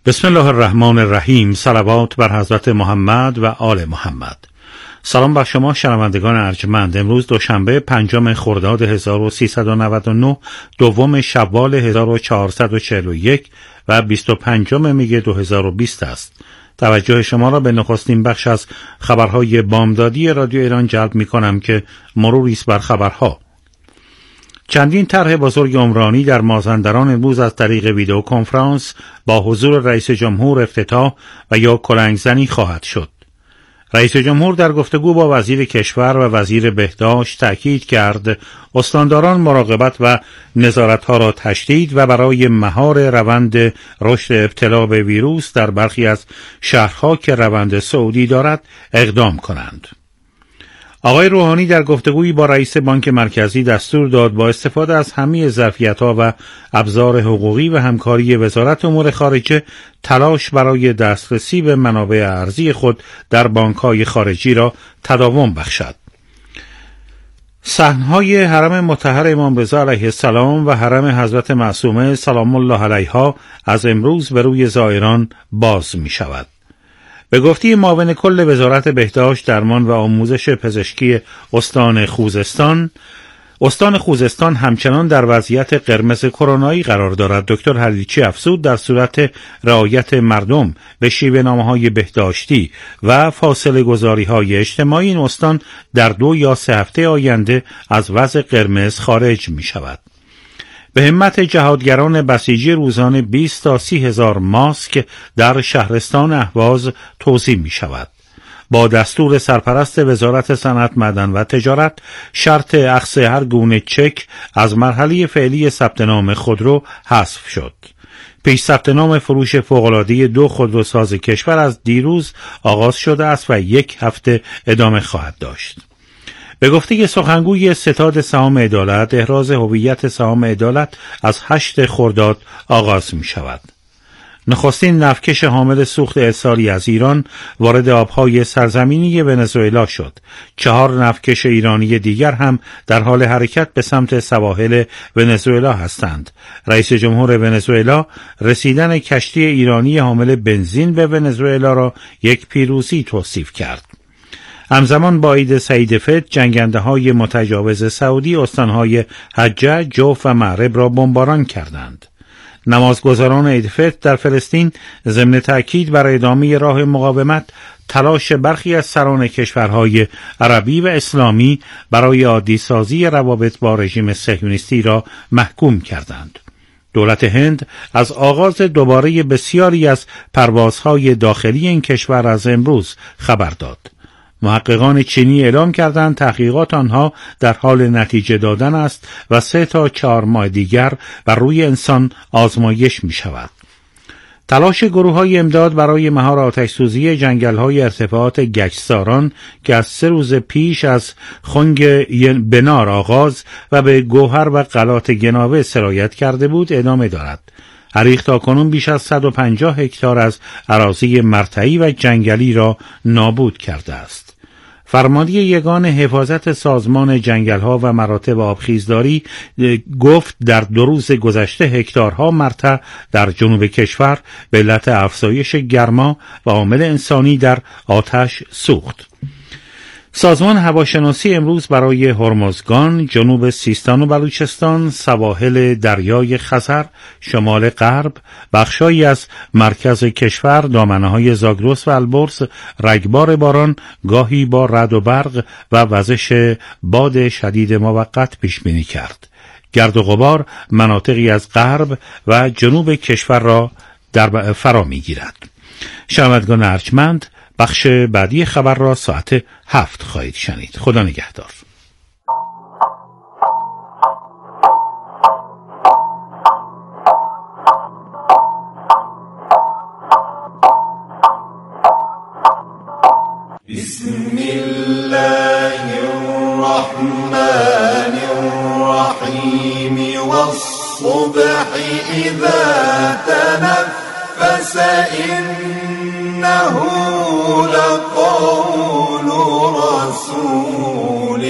بسم الله الرحمن الرحیم. صلوات بر حضرت محمد و آل محمد. سلام بر شما شنوندگان ارجمند. امروز دوشنبه 5 خرداد 1399 دوم شوال 1441 و 25 می 2020 است. توجه شما را به نخستین بخش از خبرهای بامدادی رادیو ایران جلب می کنم که مروری است بر خبرها. چندین طرح بزرگ عمرانی در مازندران امروز از طریق ویدئو کنفرانس با حضور رئیس جمهور افتتاح و یا کلنگزنی خواهد شد. رئیس جمهور در گفتگو با وزیر کشور و وزیر بهداشت تأکید کرد استانداران مراقبت و نظارت‌ها را تشدید و برای مهار روند رشد ابتلا به ویروس در برخی از شهرها که روند صعودی دارد اقدام کنند. آقای روحانی در گفتگویی با رئیس بانک مرکزی دستور داد با استفاده از همه ظرفیت‌ها و ابزار حقوقی و همکاری وزارت امور خارجه تلاش برای دسترسی به منابع ارزی خود در بانک‌های خارجی را تداوم بخشد. صحن‌های حرم مطهر امام رضا علیه السلام و حرم حضرت معصومه سلام الله علیها از امروز به روی زائران باز می‌شود. به گفته معاون کل وزارت بهداشت، درمان و آموزش پزشکی استان خوزستان همچنان در وضعیت قرمز کرونایی قرار دارد. دکتر حلیچی افزود در صورت رعایت مردم به شیوه‌نامه‌های بهداشتی و فاصله گذاری‌های اجتماعی این استان در 2 یا 3 هفته آینده از وضع قرمز خارج می‌شود. به همت جهادگران بسیجی روزانه 20 تا 30 هزار ماسک در شهرستان اهواز توزیع می شود. با دستور سرپرست وزارت صنعت، معدن و تجارت شرط اخذ هر گونه چک از مرحله فعلی ثبت نام خودرو حذف شد. پیش ثبت نام فروش فوق‌العاده 2 خودروساز کشور از دیروز آغاز شده است و 1 هفته ادامه خواهد داشت. به گفته سخنگوی ستاد سهام عدالت، احراز هویت سهام عدالت از 8 خرداد آغاز می شود. نخستین نفتکش حامل سوخت ارسالی از ایران وارد آبهای سرزمینی ونزوئلا شد. 4 نفتکش ایرانی دیگر هم در حال حرکت به سمت سواحل ونزوئلا هستند. رئیس جمهور ونزوئلا رسیدن کشتی ایرانی حامل بنزین به ونزوئلا را یک پیروزی توصیف کرد. همزمان با عید سعید فطر جنگنده‌های متجاوز سعودی استانهای حجه، جوف و معرب را بمباران کردند. نمازگزاران عید فطر در فلسطین ضمن تأکید بر ادامه راه مقاومت تلاش برخی از سران کشورهای عربی و اسلامی برای عادی سازی روابط با رژیم صهیونیستی را محکوم کردند. دولت هند از آغاز دوباره بسیاری از پروازهای داخلی این کشور از امروز خبر داد. محققان چینی اعلام کردند تحقیقات آنها در حال نتیجه دادن است و 3 تا 4 ماه دیگر بر روی انسان آزمایش می شود. تلاش گروه‌های امداد برای مهار آتش‌سوزی جنگل‌های ارتفاعات گچساران که از 3 روز پیش از خنگ بنار آغاز و به گوهر و قلات گناوه سرایت کرده بود ادامه دارد. حریق تاکنون بیش از 150 هکتار از اراضی مرتعی و جنگلی را نابود کرده است. فرمانده یگان حفاظت سازمان جنگل‌ها و مراتب آبخیزداری گفت در 2 روز گذشته هکتارها مرتع در جنوب کشور به علت افزایش گرما و عامل انسانی در آتش سوخت. سازمان هواشناسی امروز برای هرمزگان، جنوب سیستان و بلوچستان، سواحل دریای خزر، شمال غرب، بخشایی از مرکز کشور، دامنه‌های زاگرس و البرز رگبار باران گاهی با رعد و برق و وزش باد شدید موقت پیش بینی کرد. گرد و غبار مناطقی از غرب و جنوب کشور را در فرا می‌گیرد. شنوندگان ارجمند، بخش بعدی خبر را ساعت 7 خواهید شنید. خدا نگهدار. بسم الله الرحمن الرحیم والصبح اذا تنفس إنه لقول رسول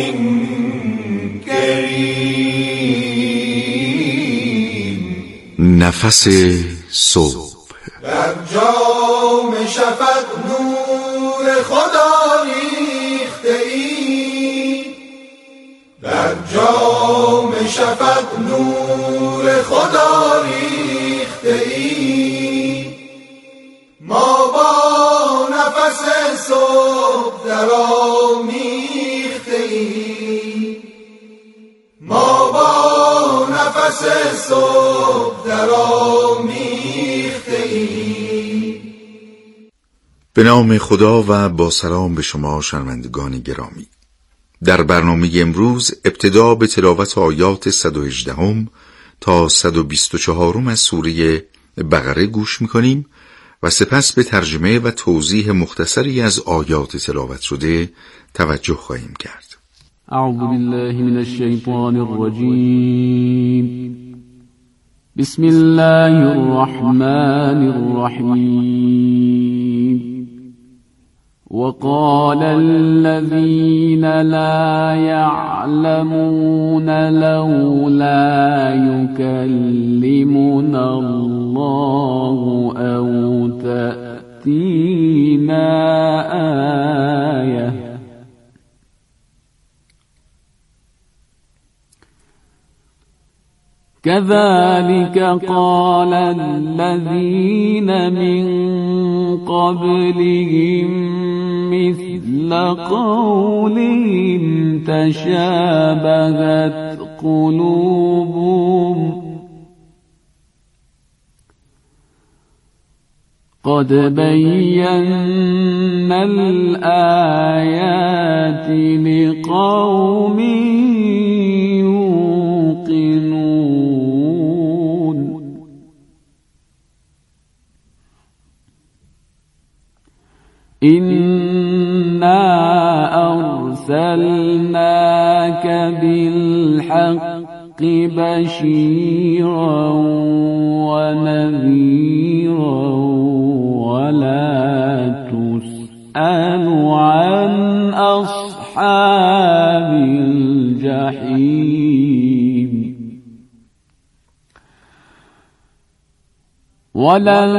كريم. نفس صبح. در جام شفق نور خدا ریخته ای، در جام شفق نور خدا ریخته ای. ما با نفس صبح درآمیخته ایم، ما با نفس صبح درآمیخته ایم. به نام خدا و با سلام به شما شنوندگان گرامی. در برنامه امروز ابتدا به تلاوت آیات 118 تا 124 از سوره بقره گوش می‌کنیم و سپس به ترجمه و توضیح مختصری از آیات تلاوت شده توجه خواهیم کرد. اعوذ بالله من الشیطان الرجیم. بسم الله الرحمن الرحیم. وقال الذين لا يعلمون لولا يكلمنا الله أو تأتينا آية. كذلك قال الذين من قبلهم مثل قولهم تشابهت قلوبهم قد بينا الآيات لقوم يوقنون. إنا أرسلناك بالحق بشيرا ونذيرا ولا تسأل عن أصحاب الجحيم. ولن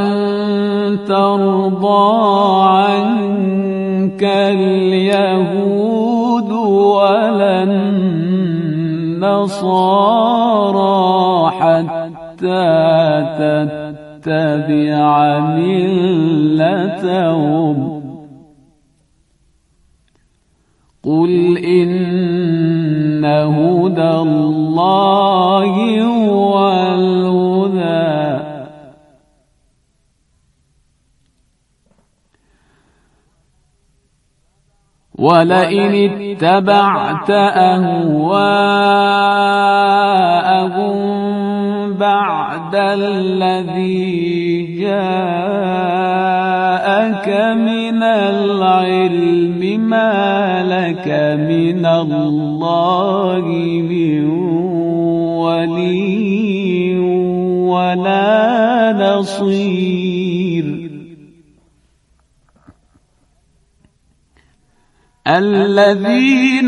ترضى عنك اليهود ولا النصارى حتى تتبع ملتهم. قل إن هدى الله هو الهدى ولئن اتبعت أهواءهم بعد الذي جاءك من العلم ما لك من الله من ولي ولا نصير. الذين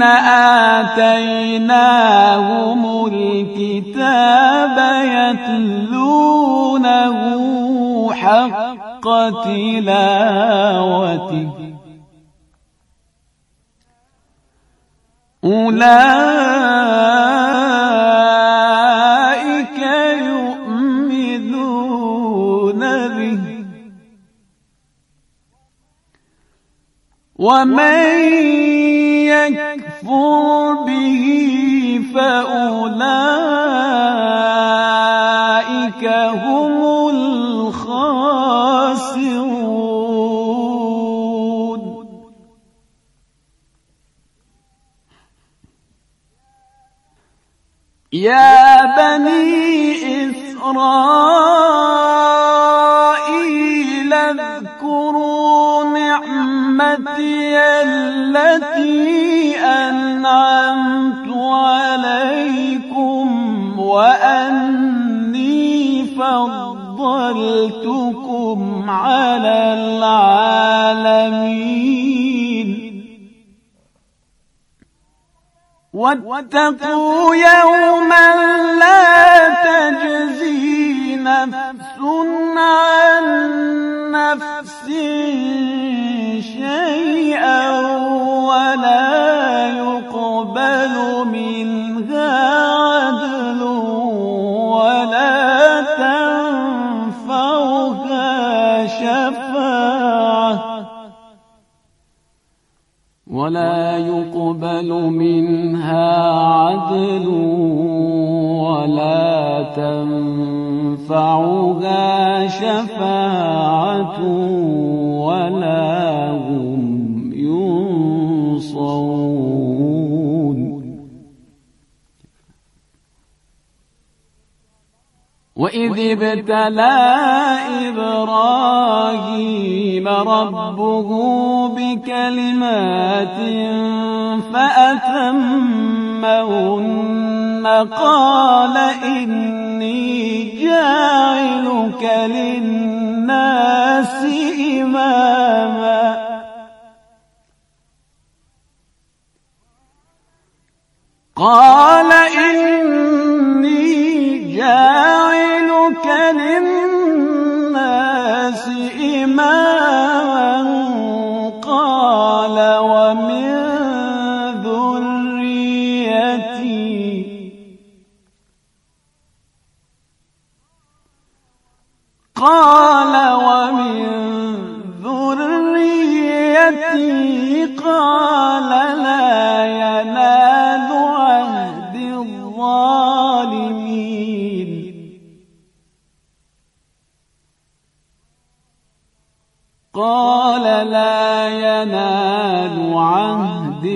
آتيناهم الكتاب يتلونه حق تلاوته أولئك يؤمنون به ومن يكفر به فأولئك هم الخاسرون. يا بني إسرائيل اذكروا نعمتي التي أنعمت عليكم وأني فضلتكم على العالمين. واتقوا يوما لا تجزي نفس عن نفس شيئا ولا يقبل منها عدل ولا يقبل منها عدل ولا تنفعها شفاعة ولا هم ينصرون. وإذ ابتلى إبراهيم ربه بكلمات فأتمهن قال إني جاعلك للناس إماما قال إني جاعلك للناس إماما قال ومن ذريتي قال لا ينال عهد الظالمين. قال لا ينال عهد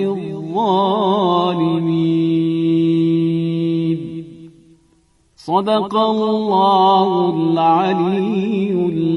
الظالمين. صدق الله العلی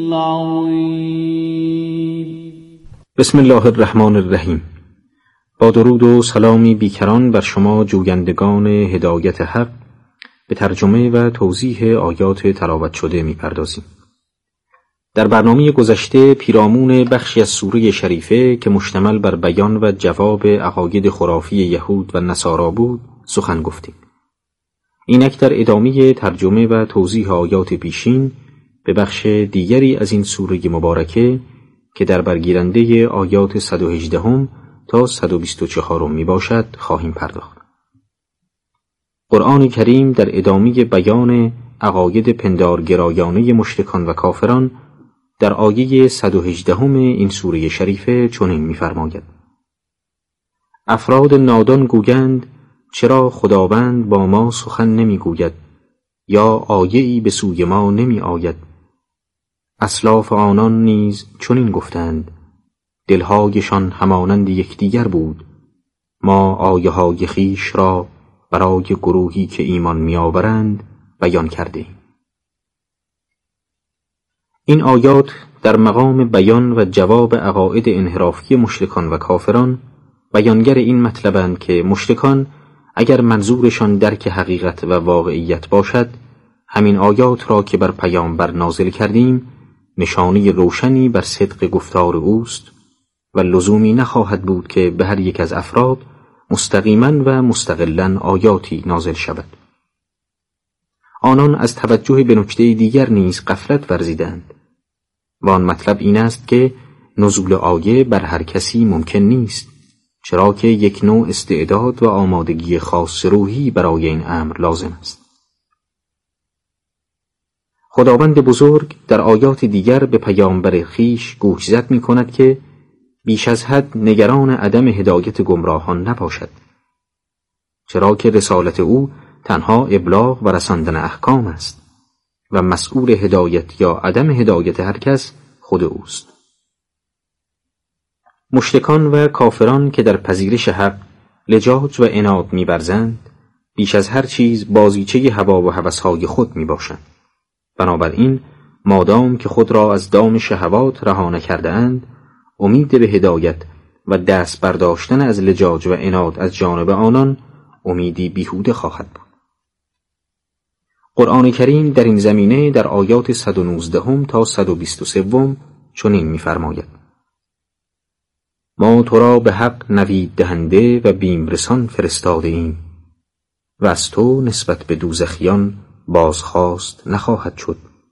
العظیم. بسم الله الرحمن الرحیم. با درود و سلامی بیکران بر شما جویندگان هدایت حق به ترجمه و توضیح آیات تلاوت شده می‌پردازیم. در برنامه گذشته پیرامون بخشی از سوره شریفه که مشتمل بر بیان و جواب عقاید خرافی یهود و نصارا بود سخن گفتیم. اینک در ادامه ترجمه و توضیح آیات پیشین به بخش دیگری از این سوره مبارکه که در برگیرنده آیات 118 تا 124 می باشد خواهیم پرداخت. قرآن کریم در ادامه بیان عقاید پندارگرایانه مشرکان و کافران در آیه 118 این سوره شریفه چنین می‌فرماید: افراد نادان گویند چرا خداوند با ما سخن نمی‌گوید یا آیه‌ای به سوی ما نمی‌آید. اسلاف آنان نیز چنین گفتند، دلهایشان همانند یکدیگر بود. ما آیه‌های خویش را برای گروهی که ایمان می‌آورند بیان کردیم. این آیات در مقام بیان و جواب عقاید انحرافی مشرکان و کافران بیانگر این مطلبند که مشرکان اگر منظورشان درک حقیقت و واقعیت باشد، همین آیات را که بر پیامبر نازل کردیم نشانی روشنی بر صدق گفتار اوست و لزومی نخواهد بود که به هر یک از افراد مستقیما و مستقلا آیاتی نازل شود. آنان از توجه به نکته دیگر نیز غفلت ورزیدند و آن مطلب این است که نزول آیه بر هر کسی ممکن نیست، چرا که یک نوع استعداد و آمادگی خاص روحی برای این امر لازم است. خداوند بزرگ در آیات دیگر به پیامبر خویش گوشزد می کند که بیش از حد نگران عدم هدایت گمراهان نباشد، چرا که رسالت او تنها ابلاغ و رساندن احکام است و مسئول هدایت یا عدم هدایت هر کس خود اوست. مشرکان و کافران که در پذیرش حق لجاج و عناد می‌ورزند، بیش از هر چیز بازیچه هوا و هوس‌های خود می‌باشند. بنابراین مادام که خود را از دام شهوات رها نکرده‌اند، امید به هدایت و دست برداشتن از لجاج و عناد از جانب آنان امیدی بیهوده خواهد بود. قرآن کریم در این زمینه در آیات 119 تا 123 چنین می‌فرماید: ما تو را به حق نوید دهنده و بیمرسان فرستاده ایم و از تو نسبت به دوزخیان بازخواست نخواهد شد.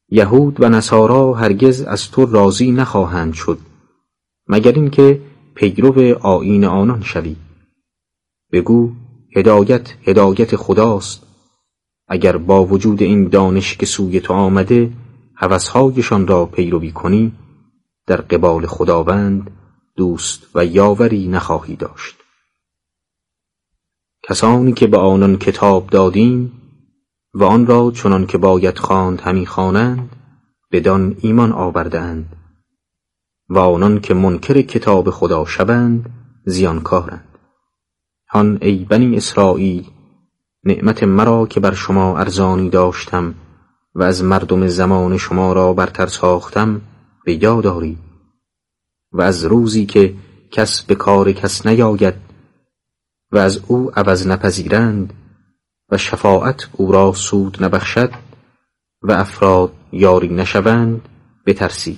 یهود و نصارا هرگز از تو راضی نخواهند شد مگر اینکه پیرو آیین آنان شوی. بگو هدایت خداست. اگر با وجود این دانش که سوی تو آمده هوس‌هایشان را پیروی کنی، در قبال خداوند دوست و یاوری نخواهی داشت. کسانی که به آنان کتاب دادیم و آن را چنان که باید خواند همی خوانند، بدان ایمان آورده‌اند و آنان که منکر کتاب خدا شوند زیانکارند. هان ای بنی اسرائیل، نعمت مرا که بر شما ارزانی داشتم و از مردم زمان شما را برتر ساختم به یاد آرید و از روزی که کس به کار کس نیاید و از او عوض نپذیرند و شفاعت او را سود نبخشد و افراد یاری نشوند بترسید.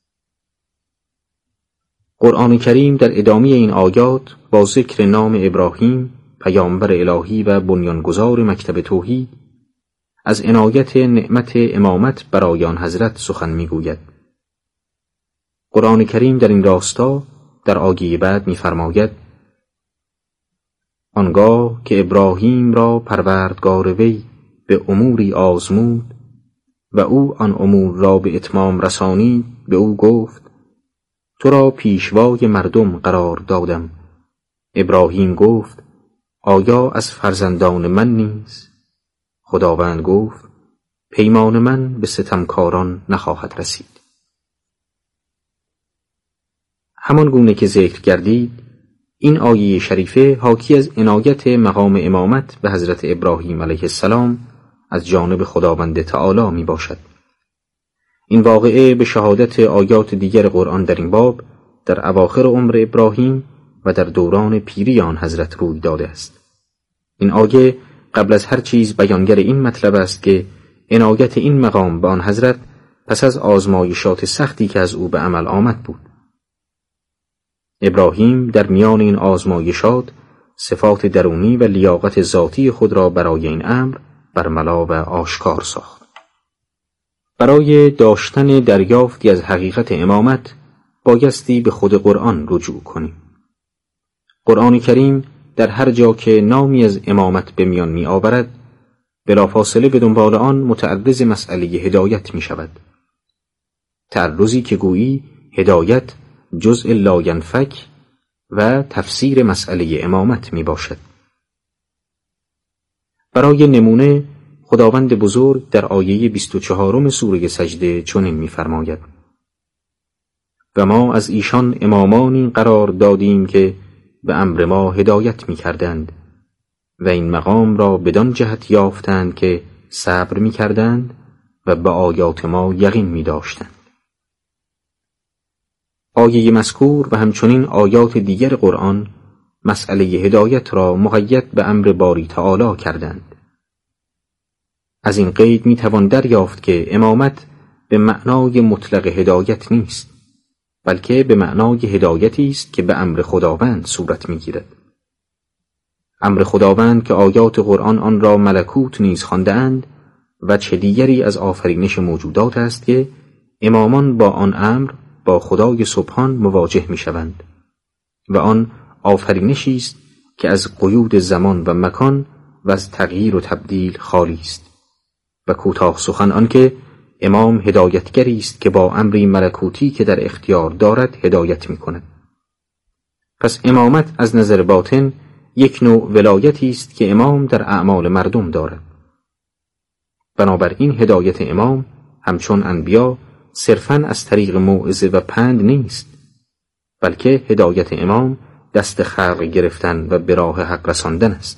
قرآن کریم در ادامه این آیات با ذکر نام ابراهیم پیامبر الهی و بنیانگذار مکتب توحید از عنایت نعمت امامت برای آن حضرت سخن میگوید. قرآن کریم در این راستا در آیه بعد می‌فرماید: آنگاه که ابراهیم را پروردگار وی به اموری آزمود و او آن امور را به اتمام رسانید، به او گفت: تو را پیشوای مردم قرار دادم. ابراهیم گفت: آیا از فرزندان من نیز؟ خداوند گفت: پیمان من به ستمکاران نخواهد رسید. همان گونه که ذکر گردید، این آیه شریفه حاکی از عنایت مقام امامت به حضرت ابراهیم علیه السلام از جانب خداوند تعالی می باشد. این واقعه به شهادت آیات دیگر قرآن در این باب در اواخر عمر ابراهیم و در دوران پیری آن حضرت روی داده است. این آیه قبل از هر چیز بیانگر این مطلب است که عنایت این مقام به آن حضرت پس از آزمایشات سختی که از او به عمل آمد بود. ابراهیم در میان این آزمایشات صفات درونی و لیاقت ذاتی خود را برای این امر برملا و آشکار ساخت. برای داشتن دریافتی از حقیقت امامت بایستی به خود قرآن رجوع کنیم. قرآن کریم در هر جا که نامی از امامت به میان می آورد، بلافاصله به دنبال آن متعرض مسئله هدایت می شود. تعرضی که گویی هدایت جزء لاینفک و تفسیر مسئله امامت می باشد. برای نمونه خداوند بزرگ در آیه 24 سوره سجده چنین می فرماید: و ما از ایشان امامانی قرار دادیم که به امر ما هدایت می کردند و این مقام را بدان جهت یافتند که صبر می کردند و به آیات ما یقین می داشتند. آیه مذکور و همچنین آیات دیگر قرآن مسئله هدایت را مقید به امر باری تعالی کردند. از این قید می توان دریافت که امامت به معنای مطلق هدایت نیست، بلکه به معنای هدایتی است که به امر خداوند صورت می گیرد. امر خداوند که آیات قرآن آن را ملکوت نیز خوانده‌اند و چه دیگری از آفرینش موجودات است که امامان با آن امر با خدای سبحان مواجه می شوند و آن آفرینشی است که از قیود زمان و مکان و از تغییر و تبدیل خالی است و کوتاه سخن آن که امام هدایتگری است که با امری ملکوتی که در اختیار دارد هدایت می کند. پس امامت از نظر باطن یک نوع ولایتی است که امام در اعمال مردم دارد. بنابراین هدایت امام همچون انبیا صرفاً از طریق موعظه و پند نیست، بلکه هدایت امام دست خلق گرفتن و به راه حق رساندن است.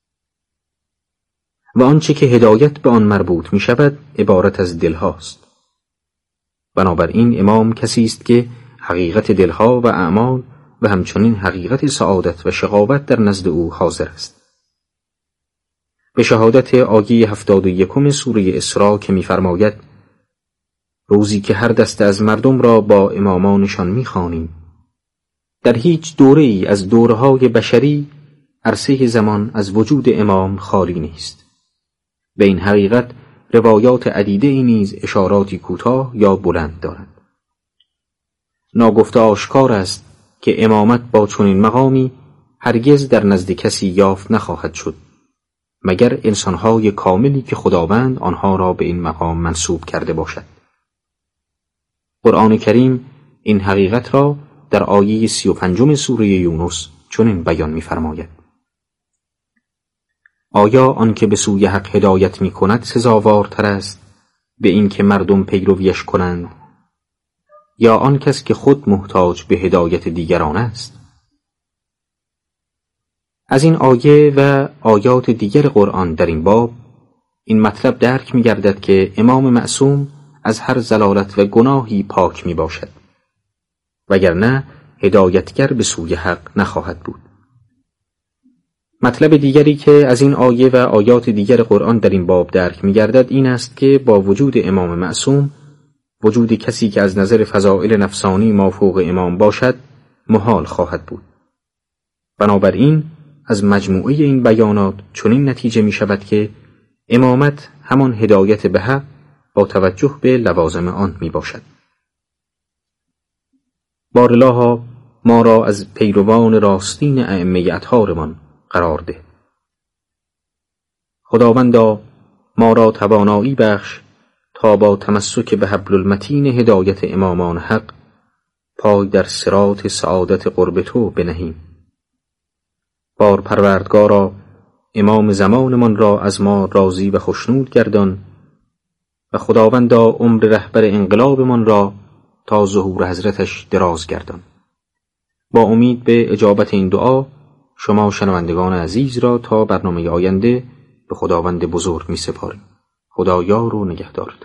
و آنچه که هدایت به آن مربوط می شود عبارت از دلهاست. بنابراین امام کسی است که حقیقت دلها و اعمال و همچنین حقیقت سعادت و شقاوت در نزد او حاضر است. به شهادت آیه 71 سوره اسراء که می فرماید: روزی که هر دسته از مردم را با امامانشان می خوانیم. در هیچ دوره ای از دوره‌های بشری عرصه زمان از وجود امام خالی نیست. به این حقیقت روایات عدیده ای نیز اشاراتی کوتاه یا بلند دارند. ناگفته آشکار است که امامت با چنین مقامی هرگز در نزد کسی یافت نخواهد شد مگر انسانهای کاملی که خداوند آنها را به این مقام منسوب کرده باشد. قرآن کریم این حقیقت را در آیه 35 سوره یونس چنین بیان می‌فرماید: آیا آنکه به سوی حق هدایت می‌کند سزاوارتر است به این که مردم پیرویش کنند یا آن کس که خود محتاج به هدایت دیگران است؟ از این آیه و آیات دیگر قرآن در این باب این مطلب درک می‌گردد که امام معصوم از هر ضلالت و گناهی پاک میباشد، وگرنه هدایتگر به سوی حق نخواهد بود. مطلب دیگری که از این آیه و آیات دیگر قرآن در این باب درک می‌گردد این است که با وجود امام معصوم، وجود کسی که از نظر فضائل نفسانی مافوق امام باشد محال خواهد بود. بنابراین از مجموعه این بیانات چنین نتیجه می‌شود که امامت همان هدایت به حق با توجه به لوازم آن میباشد. باراللها ما را از پیروان راستین ائمه اطهارمان قرار ده. خداوندا ما را توانایی بخش تا با تمسک به حبل المتین هدایت امامان حق پای در صراط سعادت قرب تو بنهیم. بار پروردگارا امام زمانمان را از ما راضی و خوشنود گردان و خداوندا عمر رهبر انقلابمان را تا ظهور حضرتش دراز گردان. با امید به اجابت این دعا شما شنوندگان عزیز را تا برنامه آینده به خداوند بزرگ می سپاریم. خدا یار و نگهدارت.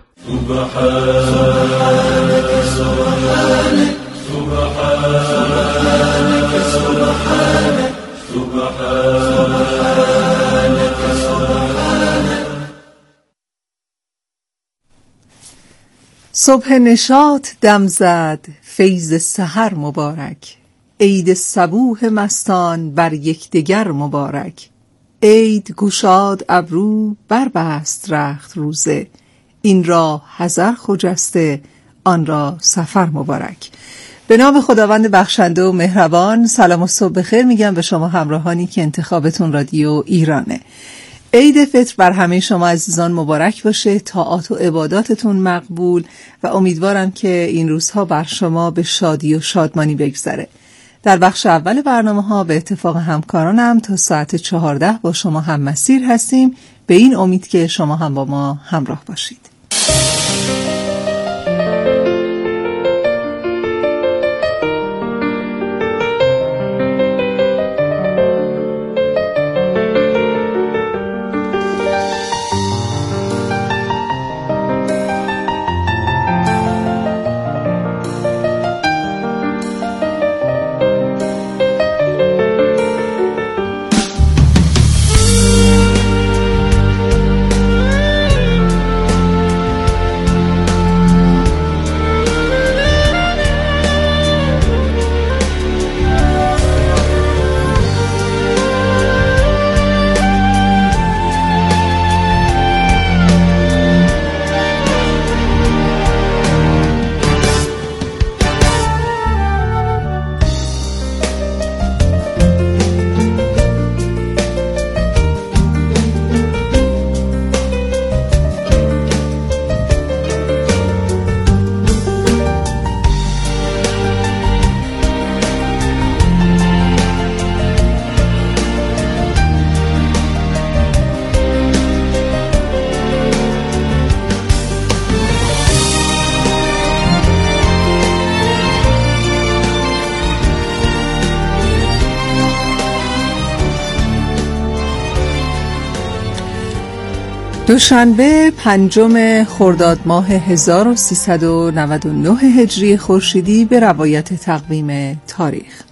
صبح نشاط دم زد، فیض سحر مبارک. عید صبوح مستان بر یکدیگر مبارک. عید گشاد ابرو بربست رخت روزه. این را حذر خجسته، آن را سفر مبارک. به نام خداوند بخشنده و مهربان. سلام و صبح بخیر میگم به شما همراهانی که انتخابتون رادیو ایرانه. عید فطر بر همه شما عزیزان مبارک باشه، طاعات و عباداتتون مقبول و امیدوارم که این روزها بر شما به شادی و شادمانی بگذره. در بخش اول برنامه‌ها به اتفاق همکارانم تا ساعت 14 با شما هم مسیر هستیم، به این امید که شما هم با ما همراه باشید. دوشنبه 5 خرداد ماه 1399 هجری خورشیدی به روایت تقویم تاریخ.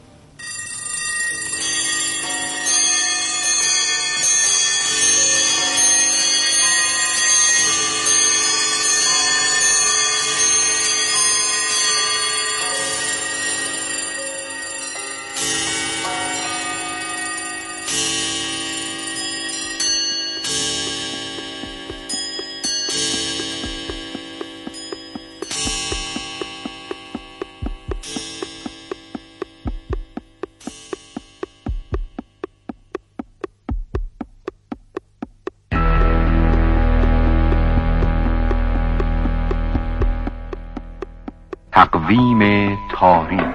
تقویم تاریخ.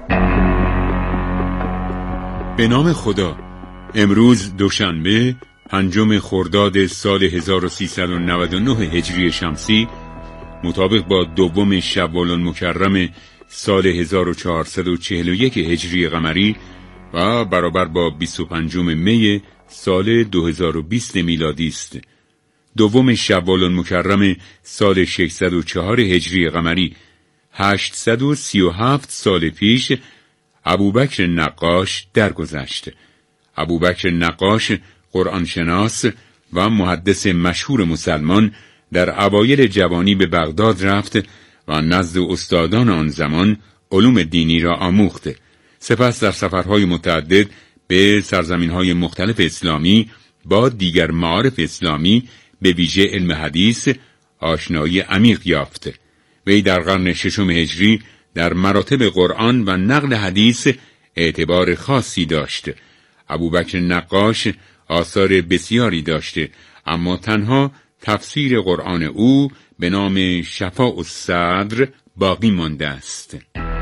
به نام خدا. امروز دوشنبه 5 خرداد سال 1399 هجری شمسی، مطابق با 2 شوال المکرم سال 1441 هجری قمری و برابر با 25 می سال 2020 میلادی است. 2 شوال المکرم سال 604 هجری قمری، 837 سال پیش ابوبکر نقاش درگذشت. ابوبکر نقاش قرآنشناس و محدث مشهور مسلمان در اوایل جوانی به بغداد رفت و نزد استادان آن زمان علوم دینی را آموخت. سپس در سفرهای متعدد به سرزمینهای مختلف اسلامی با دیگر معارف اسلامی به ویژه علم حدیث آشنایی عمیق یافت. وی در قرن 6 هجری در مراتب قرآن و نقل حدیث اعتبار خاصی داشت. ابوبکر نقاش آثار بسیاری داشته، اما تنها تفسیر قرآن او به نام شفاء الصدر باقی مانده است.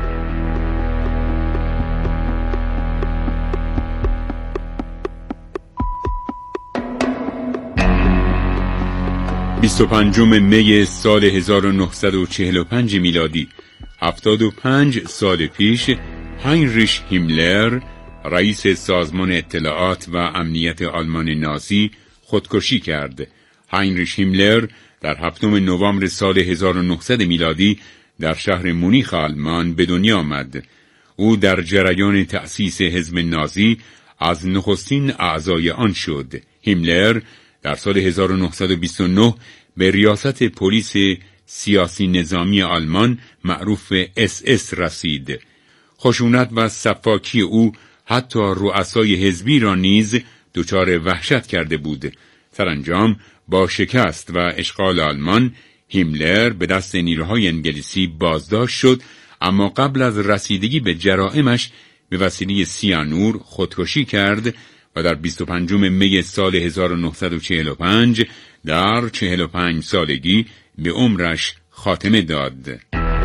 بیست و 25 می سال 1945 میلادی، 75 سال پیش، هینریش هیملر رئیس سازمان اطلاعات و امنیت آلمان نازی خودکشی کرد. هینریش هیملر در 7 نوامبر سال 1900 میلادی در شهر مونیخ آلمان به دنیا آمد. او در جریان تأسیس حزب نازی از نخستین اعضای آن شد. هیملر در سال 1929 به ریاست پلیس سیاسی نظامی آلمان معروف SS رسید. خشونت و سفاکی او حتی رؤسای حزبی را نیز دچار وحشت کرده بود. سرانجام با شکست و اشغال آلمان، هیملر به دست نیروهای انگلیسی بازداشت شد، اما قبل از رسیدگی به جرائمش به وسیله سیانور خودکشی کرد و در 25 می سال 1945 در 45 سالگی به عمرش خاتمه داد.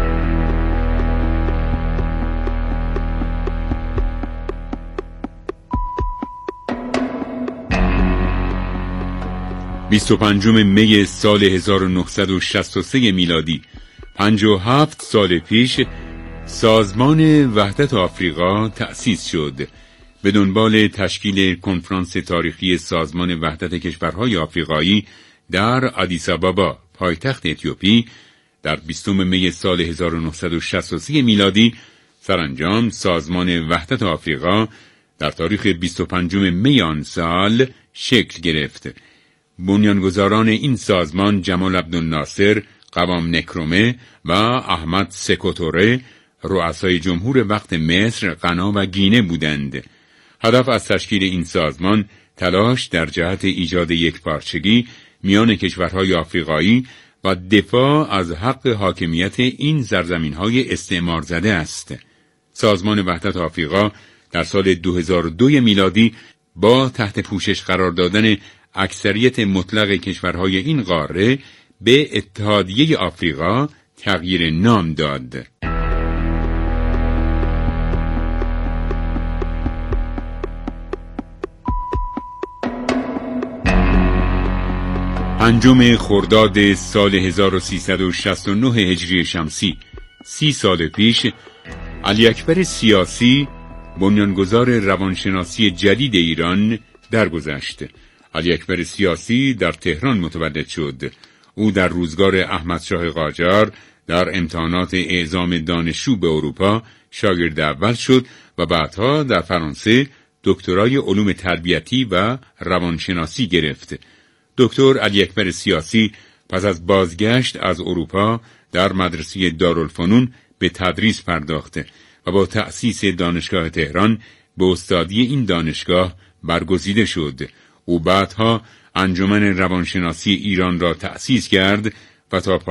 بیست و 25 می سال 1963 میلادی، 57 سال پیش، سازمان وحدت آفریقا تأسیس شد. به دنبال تشکیل کنفرانس تاریخی سازمان وحدت کشورهای آفریقایی در آدیس آبابا، پایتخت اتیوپی، در 20 می سال 1963 میلادی، سرانجام سازمان وحدت آفریقا در تاریخ 25 می آن سال شکل گرفت. بنیانگذاران این سازمان جمال عبدالناصر، قوام نکرومه و احمد سکوتوره، رؤسای جمهور وقت مصر، غنا و گینه بودند. هدف از تشکیل این سازمان تلاش در جهت ایجاد یکپارچگی میان کشورهای آفریقایی و دفاع از حق حاکمیت این سرزمین‌های استعمار زده است. سازمان وحدت آفریقا در سال 2002 میلادی با تحت پوشش قرار دادن اکثریت مطلق کشورهای این قاره به اتحادیه آفریقا تغییر نام داد. پنجم خرداد سال 1369 هجری شمسی، 30 سال پیش، علی اکبر سیاسی، بنیانگذار روانشناسی جدید ایران، درگذشت. علی اکبر سیاسی در تهران متولد شد. او در روزگار احمدشاه قاجار در امتحانات اعزام دانشجو به اروپا شاگرد اول شد و بعدها در فرانسه دکترای علوم تربیتی و روانشناسی گرفت. دکتر علی اکبر سیاسی پس از بازگشت از اروپا در مدرسه دارالفنون به تدریس پرداخت و با تأسیس دانشگاه تهران به استادی این دانشگاه برگزیده شد. او بعدها انجمن روانشناسی ایران را تأسیس کرد و تا